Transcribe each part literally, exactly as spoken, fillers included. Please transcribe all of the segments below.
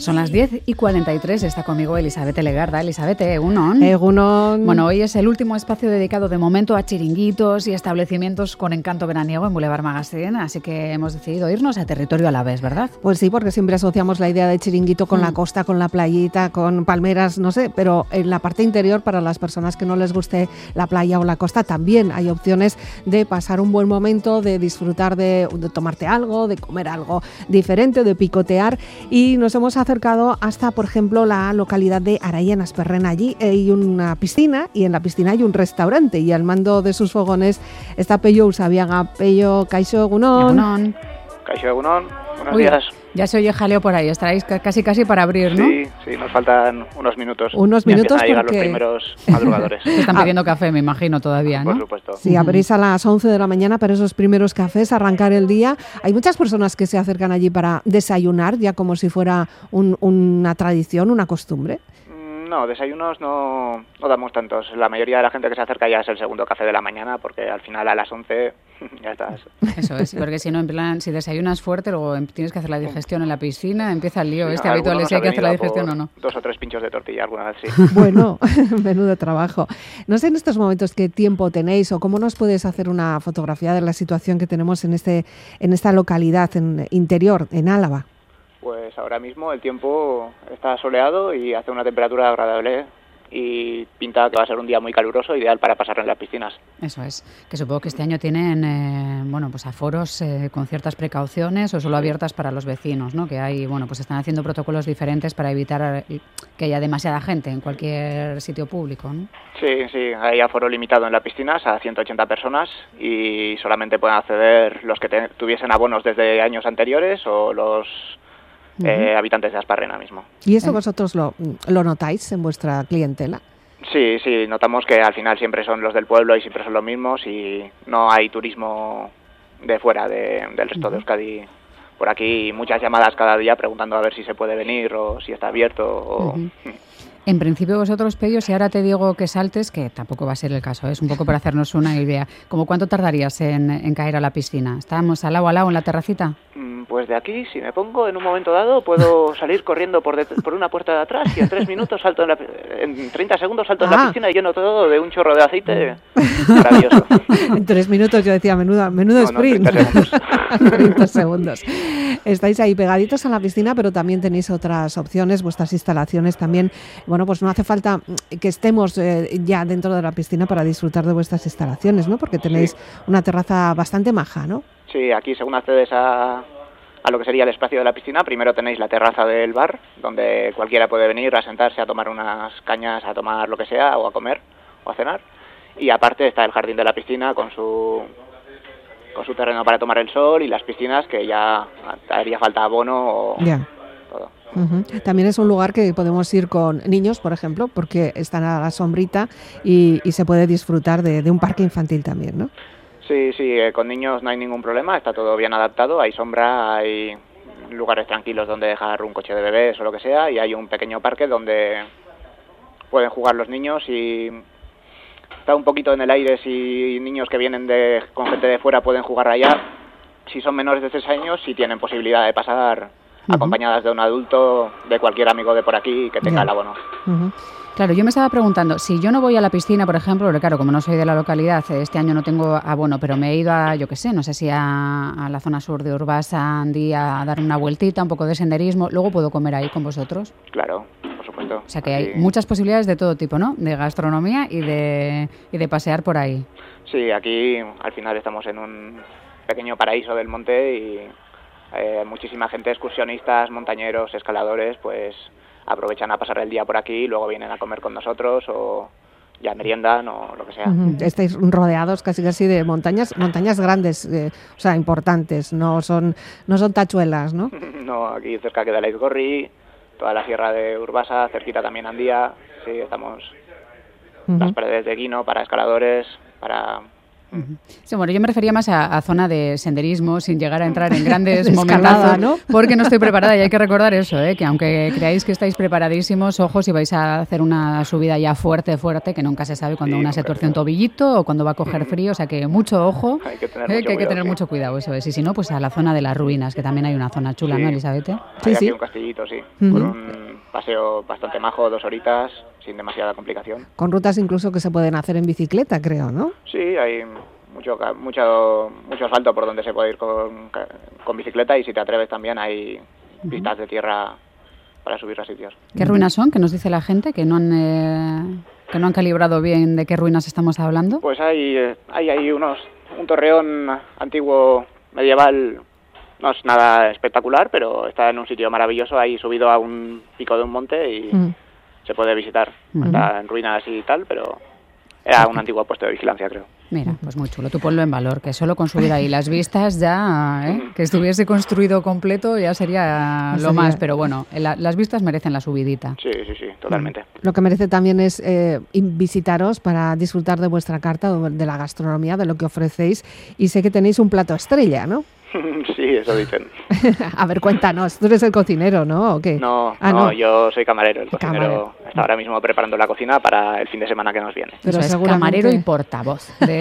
Son las diez y cuarenta y tres, está conmigo Elizabeth Legarda. Elizabeth, egunon. Egunon. Bueno, hoy es el último espacio dedicado de momento a chiringuitos y establecimientos con encanto veraniego en Boulevard Magazine, así que hemos decidido irnos a territorio alavés, ¿verdad? Pues sí, porque siempre asociamos la idea de chiringuito con mm. la costa, con la playita, con palmeras, no sé, pero en la parte interior, para las personas que no les guste la playa o la costa, también hay opciones de pasar un buen momento, de disfrutar de, de tomarte algo, de comer algo diferente, de picotear, y nos hemos acercado hasta, por ejemplo, la localidad de Araia en Asperrena. Allí hay una piscina y en la piscina hay un restaurante y al mando de sus fogones está Pello Usabiaga. Pello, kaixo egunon. Egunon. Kaixo egunon, buenos Uy, días. Ya se oye jaleo por ahí, estaréis casi casi para abrir, ¿no? Sí, sí, nos faltan unos minutos. Unos minutos a llegar porque... los primeros madrugadores. Están pidiendo café, me imagino, todavía, ¿no? Por supuesto. Sí, abrís a las once de la mañana para esos primeros cafés, arrancar el día. Hay muchas personas que se acercan allí para desayunar, ya como si fuera un, una tradición, una costumbre. No, desayunos no, no damos tantos. La mayoría de la gente que se acerca ya es el segundo café de la mañana, porque al final a las once ya estás. Eso es, porque si no, en plan, si desayunas fuerte, luego tienes que hacer la digestión en la piscina, empieza el lío Sí, este habitual de si hay que hacer la digestión o no. Dos o tres pinchos de tortilla alguna vez, sí. Bueno, menudo trabajo. No sé en estos momentos qué tiempo tenéis o cómo nos puedes hacer una fotografía de la situación que tenemos en, este, en esta localidad en interior, en Álava. Pues ahora mismo el tiempo está soleado y hace una temperatura agradable y pinta que va a ser un día muy caluroso, ideal para pasar en las piscinas. Eso es, que supongo que este año tienen eh, bueno, pues aforos eh, con ciertas precauciones o solo abiertas para los vecinos, ¿no? Que hay, bueno, pues están haciendo protocolos diferentes para evitar que haya demasiada gente en cualquier sitio público, ¿no? Sí, sí, hay aforo limitado en las piscinas a ciento ochenta personas y solamente pueden acceder los que te, tuviesen abonos desde años anteriores o los Uh-huh. Eh, habitantes de Asparrena mismo. ¿Y eso vosotros lo, lo notáis en vuestra clientela? Sí, sí, notamos que al final siempre son los del pueblo y siempre son los mismos y no hay turismo de fuera de, del resto uh-huh. de Euskadi por aquí. Muchas llamadas cada día preguntando a ver si se puede venir o si está abierto. O... Uh-huh. En principio vosotros, Pello, si ahora te digo que saltes, que tampoco va a ser el caso, ¿eh? Es un poco para hacernos una idea. ¿Cómo cuánto tardarías en, en caer a la piscina? ¿Estábamos al lado a lado en la terracita? Pues de aquí, si me pongo en un momento dado, puedo salir corriendo por, de, por una puerta de atrás y en tres minutos salto en la, en treinta segundos salto en ah. la piscina y lleno todo de un chorro de aceite maravilloso. En tres minutos yo decía, menudo, menudo no, sprint. No, treinta segundos. treinta segundos. Estáis ahí pegaditos a la piscina, pero también tenéis otras opciones, vuestras instalaciones también. Bueno, pues no hace falta que estemos eh, ya dentro de la piscina para disfrutar de vuestras instalaciones, ¿no? Porque tenéis sí. una terraza bastante maja, ¿no? Sí, aquí según accedes a... a lo que sería el espacio de la piscina, primero tenéis la terraza del bar, donde cualquiera puede venir a sentarse a tomar unas cañas, a tomar lo que sea, o a comer, o a cenar. Y aparte está el jardín de la piscina con su con su terreno para tomar el sol y las piscinas, que ya haría falta abono o yeah. todo. Uh-huh. También es un lugar que podemos ir con niños, por ejemplo, porque están a la sombrita y, y se puede disfrutar de, de un parque infantil también, ¿no? Sí, sí, eh, con niños no hay ningún problema, está todo bien adaptado, hay sombra, hay lugares tranquilos donde dejar un coche de bebés o lo que sea, y hay un pequeño parque donde pueden jugar los niños y está un poquito en el aire si niños que vienen de con gente de fuera pueden jugar allá. Si son menores de tres años, sí tienen posibilidad de pasar uh-huh. acompañadas de un adulto, de cualquier amigo de por aquí que tenga yeah. el abono. Uh-huh. Claro, yo me estaba preguntando, si yo no voy a la piscina, por ejemplo, porque claro, como no soy de la localidad, este año no tengo abono, pero me he ido a, yo qué sé, no sé si a, a la zona sur de Urbasa, Andí, a dar una vueltita, un poco de senderismo, luego puedo comer ahí con vosotros. Claro, por supuesto. O sea que hay muchas posibilidades de todo tipo, ¿no? De gastronomía y de, y de pasear por ahí. Sí, aquí al final estamos en un pequeño paraíso del monte y eh, muchísima gente, excursionistas, montañeros, escaladores, pues aprovechan a pasar el día por aquí y luego vienen a comer con nosotros o ya meriendan o lo que sea. Uh-huh. Estáis rodeados casi casi de montañas montañas grandes, eh, o sea, importantes, no son no son tachuelas, ¿no? No, aquí cerca queda Aizgorri, toda la sierra de Urbasa, cerquita también Andía, sí, estamos uh-huh. las paredes de Guino para escaladores, para Sí, bueno, yo me refería más a, a zona de senderismo, sin llegar a entrar en grandes Escalada, momentazos, ¿no? porque no estoy preparada y hay que recordar eso, ¿eh? Que aunque creáis que estáis preparadísimos, ojo si vais a hacer una subida ya fuerte, fuerte, que nunca se sabe cuando Sí, una nunca se tuerce se un sabe. tobillito o cuando va a coger frío, o sea que mucho ojo, Hay que tener ¿eh? mucho que hay que cuidado, tener sí. mucho cuidado, eso es. Y si no, pues a la zona de las ruinas, que también hay una zona chula, Sí. ¿no, Elizabeth? Hay Sí, aquí sí. un castillito, sí, Ujú. con un paseo bastante majo, dos horitas, sin demasiada complicación. Con rutas incluso que se pueden hacer en bicicleta, creo, ¿no? Sí, hay mucho ca- mucho mucho asfalto por donde se puede ir con, ca- con bicicleta, y si te atreves también hay pistas de tierra para subir a sitios. ¿Qué ruinas son? ¿Qué nos dice la gente? ¿Que no han, eh, que no han calibrado bien de qué ruinas estamos hablando? Pues hay, eh, hay ahí unos, un torreón antiguo medieval, no es nada espectacular, pero está en un sitio maravilloso, ahí subido a un pico de un monte y Mm. se puede visitar. Ujú. Está en ruinas y tal, pero era un antiguo puesto de vigilancia, creo. Mira, pues muy chulo. Tú ponlo en valor, que solo con subir ahí las vistas ya, ¿eh? Que estuviese construido completo ya sería Sería- lo más, pero bueno, la- las vistas merecen la subidita. Sí, sí, sí, totalmente. Lo que merece también es eh, in- visitaros para disfrutar de vuestra carta, o de la gastronomía, de lo que ofrecéis. Y sé que tenéis un plato estrella, ¿no? Sí, eso dicen. A ver, cuéntanos. Tú eres el cocinero, ¿no? ¿O qué? No, Ah, no, yo soy camarero. El Camarero. cocinero está ahora mismo preparando la cocina para el fin de semana que nos viene. Pero Eso es seguramente- camarero y portavoz. de-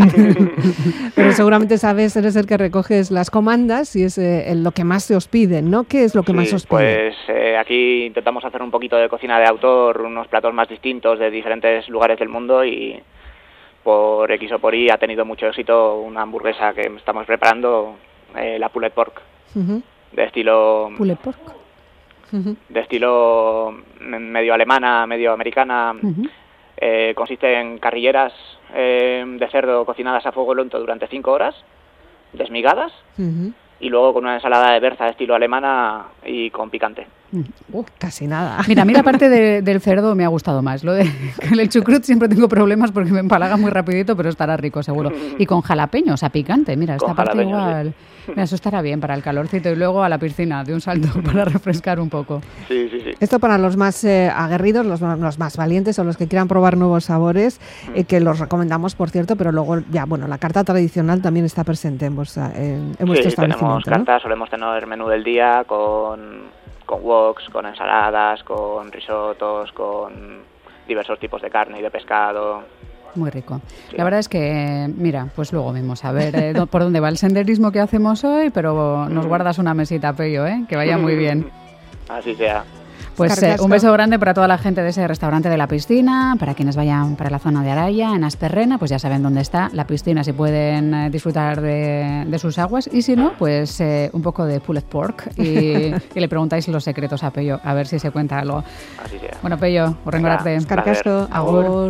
Pero seguramente sabes, eres el que recoges las comandas y es eh, lo que más se os piden, ¿no? ¿Qué es lo que más Sí, os piden? pues eh, aquí intentamos hacer un poquito de cocina de autor, unos platos más distintos de diferentes lugares del mundo, y por X o por Y ha tenido mucho éxito una hamburguesa que estamos preparando, eh, la pulled pork, Ujú, de estilo Pulled pork. ujú. de estilo medio alemana, medio americana. Ujú. Eh, consiste en carrilleras eh, de cerdo cocinadas a fuego lento durante cinco horas, desmigadas, Ujú. y luego con una ensalada de berza de estilo alemana y con picante. Uh. Casi nada. Mira, a mí la parte de- del cerdo me ha gustado más. Lo de con el chucrut siempre tengo problemas porque me empalaga muy rapidito, pero estará rico seguro. Y con jalapeños, o sea, picante. Mira, esta Con parte jalapeños, igual. Mira, eso estará bien para el calorcito y luego a la piscina de un salto para refrescar un poco. Sí, sí, sí. Esto para los más eh, aguerridos, los, más- los más valientes o los que quieran probar nuevos sabores, eh, que los recomendamos, por cierto, pero luego ya, bueno, la carta tradicional también está presente en, vuestra, en, en vuestro Sí, tenemos establecimiento, ¿no? cartas, solemos tener menú del día con, con woks, con ensaladas, con risotos, con diversos tipos de carne y de pescado. Muy rico. La verdad es que, mira, pues luego vemos a ver eh, do- por dónde va el senderismo que hacemos hoy, pero nos guardas una mesita, Pello, ¿eh? Que vaya muy bien. Así sea. Pues eh, Carcasco. un beso grande para toda la gente de ese restaurante de la piscina, para quienes vayan para la zona de Araya, en Asperrena, pues ya saben dónde está la piscina, si pueden eh, disfrutar de, de sus aguas, y si no, pues eh, un poco de pulled pork y, y le preguntáis los secretos a Pello, a ver si se cuenta algo. Así sea. Bueno, Pello, Venga. arte. Carcasco, Agur. agur.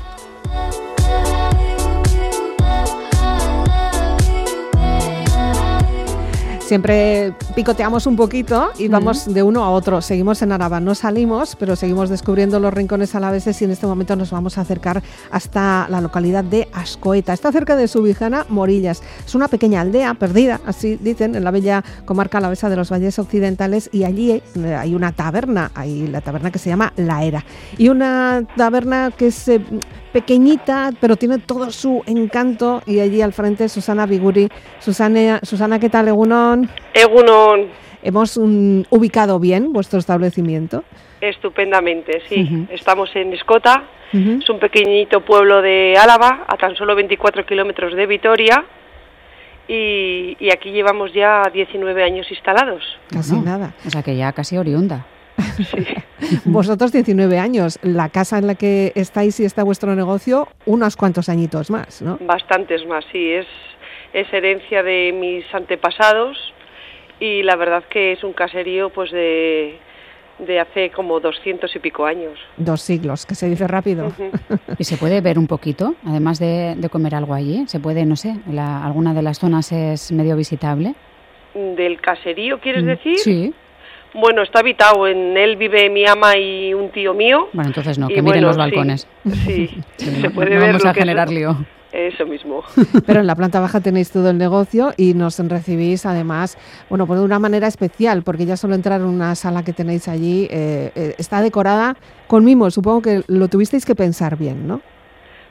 Siempre picoteamos un poquito y vamos de uno a otro. Seguimos en Araba, no salimos, pero seguimos descubriendo los rincones alaveses y en este momento nos vamos a acercar hasta la localidad de Ascoeta. Está cerca de Subijana, Morillas. Es una pequeña aldea perdida, así dicen, en la bella comarca alavesa de los Valles Occidentales, y allí eh, hay una taberna, hay la taberna que se llama La Era. Y una taberna que es eh, pequeñita, pero tiene todo su encanto, y allí al frente Susana Biguri. Susana, Susana, ¿qué tal, Egunon? Egunon, ¿Hemos mm, ubicado bien vuestro establecimiento? estupendamente, sí. Ujú. Estamos en Escota, Ujú. es un pequeñito pueblo de Álava, a tan solo veinticuatro kilómetros de Vitoria, y, y aquí llevamos ya diecinueve años instalados. Casi Bueno, nada. O sea que ya casi oriunda. Vosotros diecinueve años, la casa en la que estáis y está vuestro negocio, unos cuantos añitos más, ¿no? Bastantes más, sí, es, es herencia de mis antepasados, y la verdad que es un caserío pues de, de hace como doscientos y pico años. Dos siglos, que se dice rápido. Ujú. ¿Y se puede ver un poquito, además de, de comer algo allí? ¿Se puede, no sé, la- alguna de las zonas es medio visitable? ¿Del caserío quieres Mm, decir? Sí. Bueno, está habitado, en él vive mi ama y un tío mío. Bueno, entonces no, Y que miren bueno, los sí, balcones. Sí, Sí, se no, puede no ver vamos lo a que es- generar lío. Eso mismo. Pero en la planta baja tenéis todo el negocio y nos recibís además, bueno, pues de una manera especial, porque ya solo entrar en una sala que tenéis allí eh, eh, está decorada con mimos. Supongo que lo tuvisteis que pensar bien, ¿no?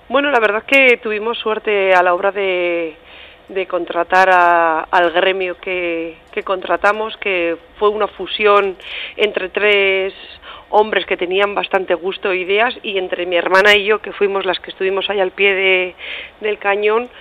Bueno, la verdad es que tuvimos suerte a la hora de, de contratar a, al gremio que, que contratamos, que fue una fusión entre tres hombres que tenían bastante gusto e ideas, y entre mi hermana y yo, que fuimos las que estuvimos ahí al pie de, del cañón,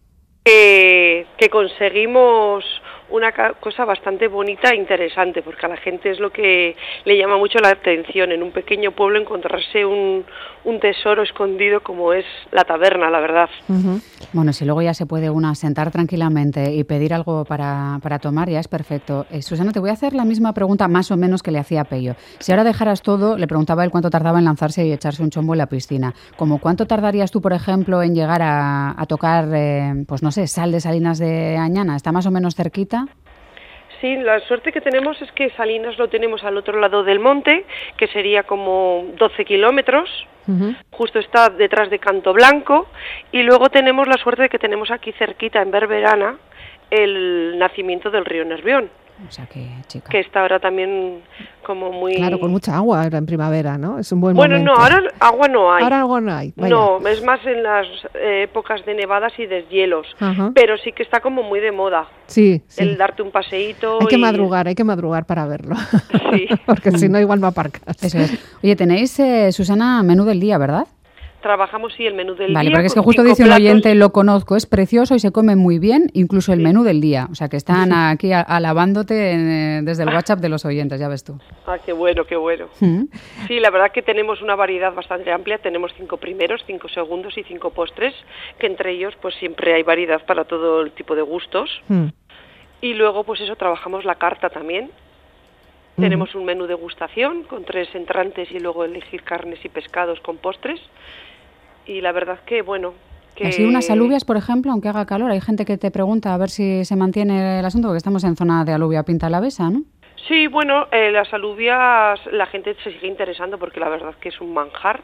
que, que conseguimos una cosa bastante bonita e interesante, porque a la gente es lo que le llama mucho la atención, en un pequeño pueblo encontrarse un, un tesoro escondido como es la taberna, la verdad. Uh-huh. Bueno, si luego ya se puede una sentar tranquilamente y pedir algo para, para tomar, ya es perfecto. Eh, Susana, te voy a hacer la misma pregunta más o menos que le hacía a Pello. Si ahora dejaras todo, le preguntaba a él cuánto tardaba en lanzarse y echarse un chombo en la piscina. Como cuánto tardarías tú, por ejemplo, en llegar a, a tocar, eh, pues no sé, Sal de Salinas de Añana? ¿Está más o menos cerquita? Sí, la suerte que tenemos es que Salinas lo tenemos al otro lado del monte, que sería como doce kilómetros, uh-huh. Justo está detrás de Canto Blanco, y luego tenemos la suerte de que tenemos aquí cerquita, en Berberana, el nacimiento del río Nervión. O sea que, chica. Que está ahora también como muy... Claro, con mucha agua ahora en primavera, ¿no? Es un buen bueno, momento. Bueno, no, ahora agua no hay. Ahora agua no hay. Vaya. No, es más en las eh, épocas de nevadas y deshielos. Ajá. Pero sí que está como muy de moda. Sí, sí. El darte un paseíto. Hay que y... madrugar, hay que madrugar para verlo. Sí. Porque si no, igual no aparcas. Eso es. Oye, tenéis, eh, Susana, menú del día, ¿verdad? Trabajamos, sí, el menú del vale, día. Vale, porque es que justo dice un oyente, lo conozco, es precioso y se come muy bien, incluso el sí. menú del día. O sea, que están aquí a, alabándote en, desde el WhatsApp de los oyentes, ya ves tú. Ah, qué bueno, qué bueno. ¿Mm? Sí, la verdad que tenemos una variedad bastante amplia. Tenemos cinco primeros, cinco segundos y cinco postres, que entre ellos pues siempre hay variedad para todo el tipo de gustos. ¿Mm? Y luego, pues eso, trabajamos la carta también. ¿Mm? Tenemos un menú degustación con tres entrantes y luego elegir carnes y pescados con postres. Y la verdad que, bueno... Que... Así unas alubias, por ejemplo, aunque haga calor, hay gente que te pregunta a ver si se mantiene el asunto, porque estamos en zona de alubia pinta alavesa, ¿no? Sí, bueno, eh, las alubias la gente se sigue interesando porque la verdad que es un manjar.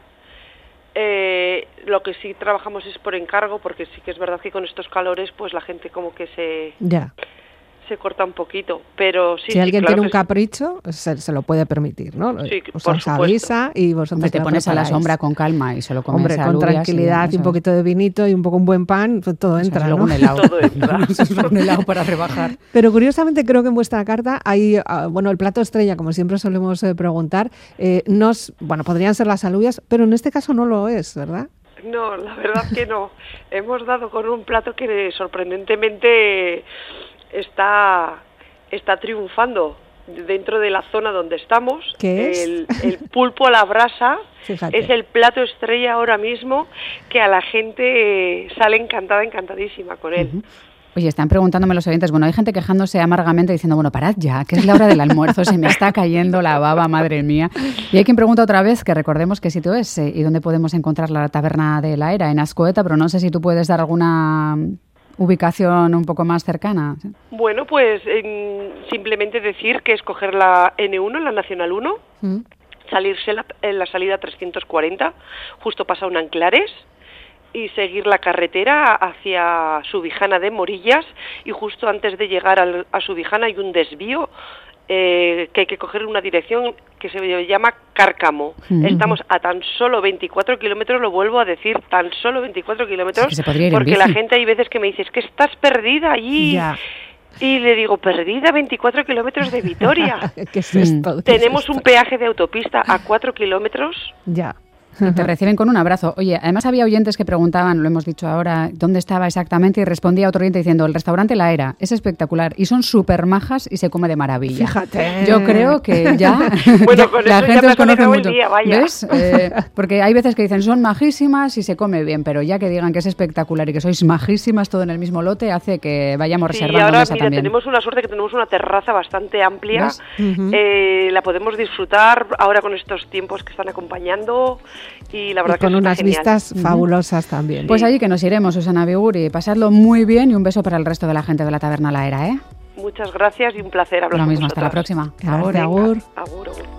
Eh, lo que sí trabajamos es por encargo, porque sí que es verdad que con estos calores pues la gente como que se... Ya. se corta un poquito, pero sí. Si sí, alguien claro tiene un que capricho, se, se lo puede permitir, ¿no? Sí, os por os supuesto. avisa y vosotros Hombre, te pones preparáis. a la sombra con calma y se lo comes. Hombre, con alubias tranquilidad y, y un poquito de vinito y un poco un buen pan, pues todo entra, o sea, ¿no? un helado. Todo entra. Un helado para rebajar. Pero curiosamente creo que en vuestra carta hay, uh, bueno, el plato estrella, como siempre solemos eh, preguntar, eh, nos, bueno, podrían ser las alubias, pero en este caso no lo es, ¿verdad? No, la verdad que no. Hemos dado con un plato que sorprendentemente está... está triunfando dentro de la zona donde estamos. ¿Qué es? El, el pulpo a la brasa. Fíjate. Es el plato estrella ahora mismo, que a la gente sale encantada, encantadísima con él. Uh-huh. Oye, están preguntándome los oyentes, bueno, hay gente quejándose amargamente diciendo, bueno, parad ya, que es la hora del almuerzo, se me está cayendo la baba, madre mía. Y hay quien pregunta otra vez, que recordemos qué sitio es eh, y dónde podemos encontrar la taberna de la Era, en Azcoeta, pero no sé si tú puedes dar alguna... ubicación un poco más cercana. Bueno, pues eh, simplemente decir que escoger la ene uno, la Nacional uno, ¿Mm? salirse la, en la salida trescientos cuarenta, justo pasa un Anclares, y seguir la carretera hacia Subijana de Morillas, y justo antes de llegar al, a Subijana hay un desvío eh, que hay que coger una dirección que se llama Cárcamo. Uh-huh. Estamos a tan solo veinticuatro kilómetros, lo vuelvo a decir, tan solo veinticuatro kilómetros, sí, que porque la gente hay veces que me dice, es que estás perdida allí. Ya. Y le digo, perdida veinticuatro kilómetros de Vitoria. ¿Qué es esto? Tenemos ¿Qué es esto? un peaje de autopista a cuatro kilómetros. Ya. Y te reciben con un abrazo. Oye, además había oyentes que preguntaban, lo hemos dicho ahora, dónde estaba exactamente, y respondía otro oyente diciendo, el restaurante La Era, es espectacular, y son súper majas y se come de maravilla. Fíjate. Yo creo que ya, bueno, ya con la eso gente ya os conoce mucho. El día, vaya. ¿Ves? Eh, porque hay veces que dicen, son majísimas y se come bien, pero ya que digan que es espectacular y que sois majísimas todo en el mismo lote, hace que vayamos sí, reservando ahora, mesa mira, también. tenemos una suerte que tenemos una terraza bastante amplia, uh-huh. eh, la podemos disfrutar ahora con estos tiempos que están acompañando, y la verdad y con que unas genial. vistas fabulosas uh-huh. también. Pues allí que nos iremos, Susana Biguri. Pasadlo muy bien y un beso para el resto de la gente de la Taberna La Era, ¿eh? Muchas gracias y un placer hablar Lo con mismo, vosotras. hasta la próxima. Agur, agur. Agur, agur.